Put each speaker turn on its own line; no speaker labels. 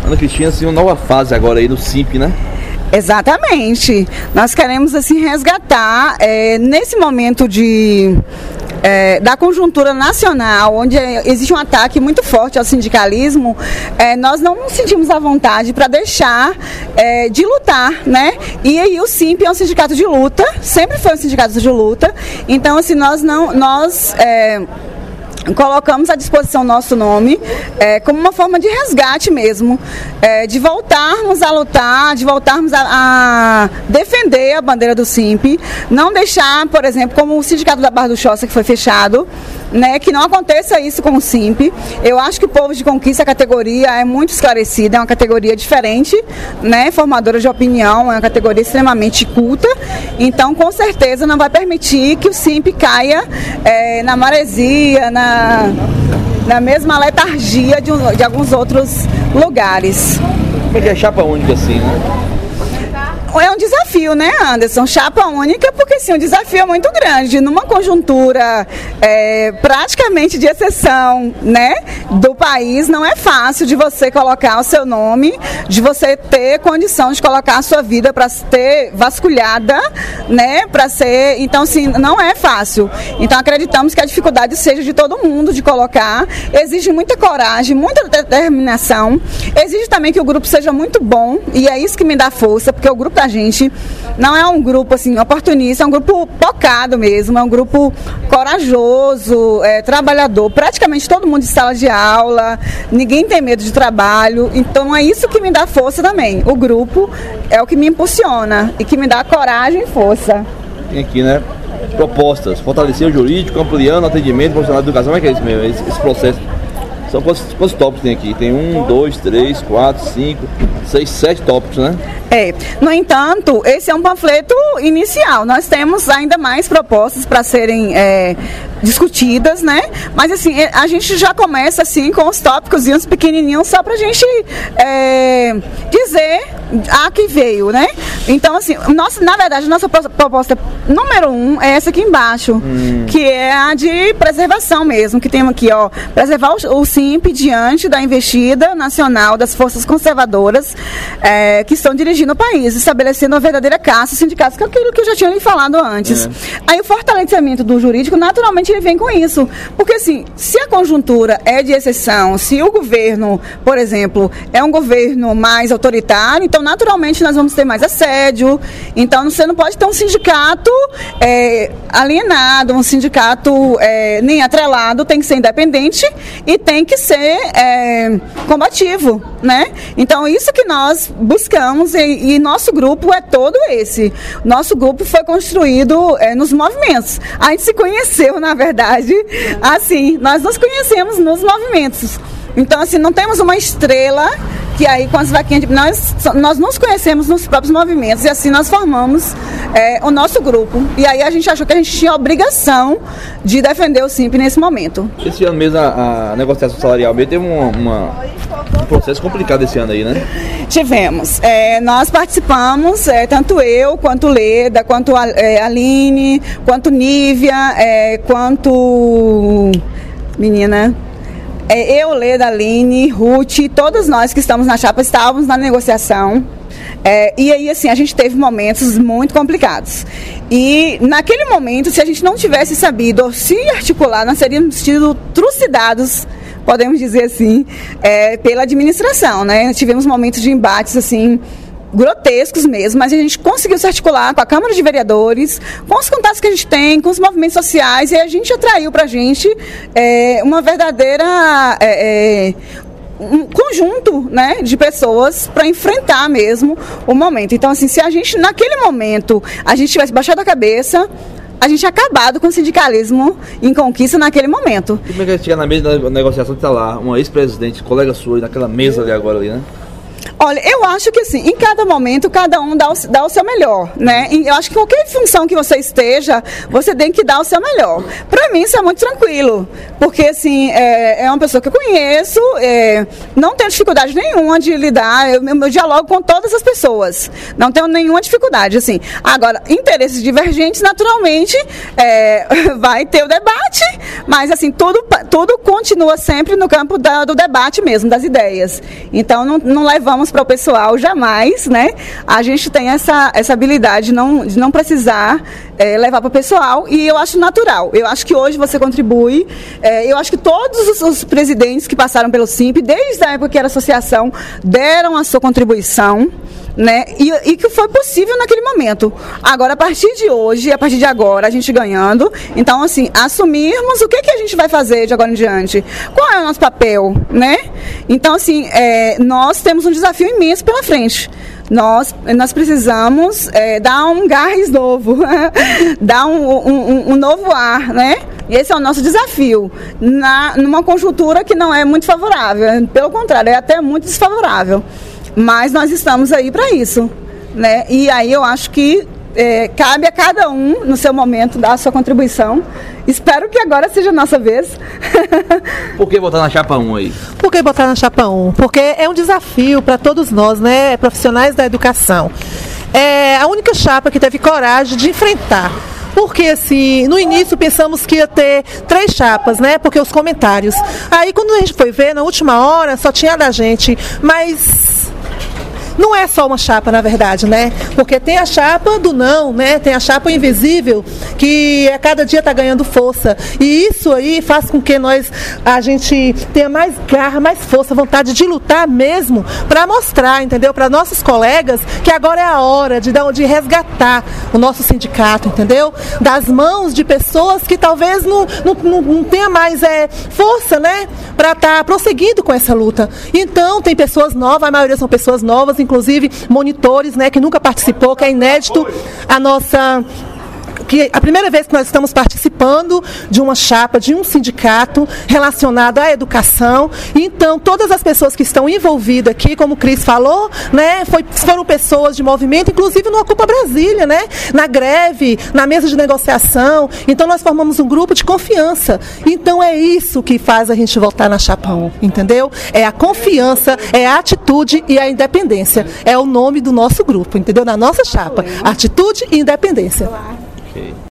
Ana Cristina, assim, uma nova fase agora aí no Simp, né?
Exatamente. Nós queremos, assim, resgatar, nesse momento da conjuntura nacional, onde existe um ataque muito forte ao sindicalismo, nós não nos sentimos à vontade para deixar de lutar, né? E aí o Simp é um sindicato de luta, sempre foi um sindicato de luta, então assim, nós colocamos à disposição nosso nome como uma forma de resgate mesmo, de voltarmos a lutar, de voltarmos a defender a bandeira do Simp, não deixar, por exemplo, como o sindicato da Barra do Choça, que foi fechado, né, que não aconteça isso com o Simp. Eu acho que o Povo de Conquista, a categoria é muito esclarecida, é uma categoria diferente, né, formadora de opinião, é uma categoria extremamente culta, então com certeza não vai permitir que o Simp caia na maresia, na mesma letargia de alguns outros lugares.
Porque é chapa única assim, né?
É um desafio, né, Anderson? Chapa única, porque sim, o desafio é muito grande. Numa conjuntura praticamente de exceção, né, do país, não é fácil de você colocar o seu nome, de você ter condição de colocar a sua vida para ser vasculhada, né, para ser... Então, assim, não é fácil. Então, acreditamos que a dificuldade seja de todo mundo de colocar. Exige muita coragem, muita determinação. Exige também que o grupo seja muito bom, e é isso que me dá força, porque o grupo da gente não é um grupo assim oportunista, é um grupo focado mesmo, é um grupo corajoso, trabalhador, praticamente todo mundo de sala de aula, ninguém tem medo de trabalho, então é isso que me dá força também. O grupo é o que me impulsiona e que me dá coragem e força.
Tem aqui, né, propostas, fortalecer o jurídico, ampliando o atendimento profissional de educação. Como é que é isso mesmo, esse processo? São quantos tópicos tem aqui? Tem 1, 2, 3, 4, 5, 6, 7 tópicos, né?
No entanto, esse é um panfleto inicial. Nós temos ainda mais propostas para serem discutidas, né? Mas assim, a gente já começa assim com os tópicos e uns pequenininhos só para a gente dizer a que veio, né? Então, assim, na verdade, a nossa proposta número 1 é essa aqui embaixo, que é a de preservação mesmo, que tem aqui, ó, preservar o Simp diante da investida nacional das forças conservadoras que estão dirigindo o país, estabelecendo uma verdadeira caça aos sindicatos, que é aquilo que eu já tinha lhe falado antes. Aí o fortalecimento do jurídico, naturalmente, ele vem com isso, porque assim, se a conjuntura é de exceção, se o governo, por exemplo, é um governo mais autoritário, então naturalmente nós vamos ter mais assédio, então você não pode ter um sindicato alienado, um sindicato nem atrelado, tem que ser independente e tem que ser combativo, né? Então isso que nós buscamos e nosso grupo é todo esse. Nosso grupo foi construído nos movimentos. A gente se conheceu, na verdade, assim, nós nos conhecemos nos movimentos. Então, assim, não temos uma estrela que aí com as vaquinhas nós nos conhecemos nos próprios movimentos e assim nós formamos o nosso grupo. E aí a gente achou que a gente tinha a obrigação de defender o Simp nesse momento.
Esse ano mesmo a negociação salarial mesmo teve um processo complicado esse ano aí, né?
Tivemos. Nós participamos, tanto eu, quanto Leda, quanto a Aline, quanto Nívia, quanto... Menina... eu, Leda, Aline, Ruth, todos nós que estamos na chapa estávamos na negociação. E aí, assim, a gente teve momentos muito complicados. E naquele momento, se a gente não tivesse sabido se articular, nós teríamos sido trucidados, podemos dizer assim, pela administração, né? Tivemos momentos de embates, assim, grotescos mesmo, mas a gente conseguiu se articular com a Câmara de Vereadores, com os contatos que a gente tem, com os movimentos sociais, e a gente atraiu para a gente uma verdadeira um conjunto, né, de pessoas para enfrentar mesmo o momento. Então, assim, se a gente, naquele momento, a gente tivesse baixado a cabeça, a gente tinha acabado com o sindicalismo em Conquista naquele momento.
Como é que chegar na mesa da negociação que está lá, uma ex-presidente, colega sua, naquela mesa ali agora ali, né?
Olha, eu acho que assim, em cada momento, cada um dá o seu melhor, né? E eu acho que qualquer função que você esteja, você tem que dar o seu melhor. Pra mim, isso é muito tranquilo, porque assim, é uma pessoa que eu conheço, não tenho dificuldade nenhuma de lidar, eu dialogo com todas as pessoas, não tenho nenhuma dificuldade, assim. Agora, interesses divergentes, naturalmente, vai ter o debate, mas assim, tudo continua sempre no campo do debate mesmo, das ideias. Então, não levamos para o pessoal jamais, né? A gente tem essa habilidade de não precisar levar para o pessoal, e eu acho natural. Eu acho que hoje você contribui, eu acho que todos os presidentes que passaram pelo SIMP, desde a época que era associação, deram a sua contribuição, né? E que foi possível naquele momento. Agora, a partir de hoje, a partir de agora, a gente ganhando, então, assim, assumirmos o que a gente vai fazer de agora em diante. Qual é o nosso papel, né? Então, assim, nós temos um desafio imenso pela frente. Nós precisamos dar um gás novo, dar um novo ar, né? E esse é o nosso desafio, numa conjuntura que não é muito favorável, pelo contrário, é até muito desfavorável. Mas nós estamos aí para isso, né? E aí eu acho que cabe a cada um, no seu momento, dar a sua contribuição. Espero que agora seja a nossa vez.
Por que botar na chapa 1 aí?
Por que botar na chapa 1? Porque é um desafio para todos nós, né, profissionais da educação. É a única chapa que teve coragem de enfrentar. Porque, assim, no início pensamos que ia ter 3 chapas, né? Porque os comentários. Aí, quando a gente foi ver, na última hora, só tinha da gente. Mas não é só uma chapa, na verdade, né? Porque tem a chapa do não, né? Tem a chapa invisível, que a cada dia está ganhando força. E isso aí faz com que a gente tenha mais garra, mais força, vontade de lutar mesmo para mostrar, entendeu? Para nossos colegas que agora é a hora de resgatar o nosso sindicato, entendeu? Das mãos de pessoas que talvez não tenha mais força, né? Para estar prosseguindo com essa luta. Então, tem pessoas novas, a maioria são pessoas novas, inclusive monitores, né, que nunca participou, que é inédito que a primeira vez que nós estamos participando de uma chapa, de um sindicato relacionado à educação. Então, todas as pessoas que estão envolvidas aqui, como o Cris falou, né, foram pessoas de movimento, inclusive no Ocupa Brasília, né, na greve, na mesa de negociação. Então, nós formamos um grupo de confiança. Então, é isso que faz a gente voltar na chapa 1, entendeu? É a confiança, é a atitude e a independência. É o nome do nosso grupo, entendeu? Na nossa chapa. Atitude e independência.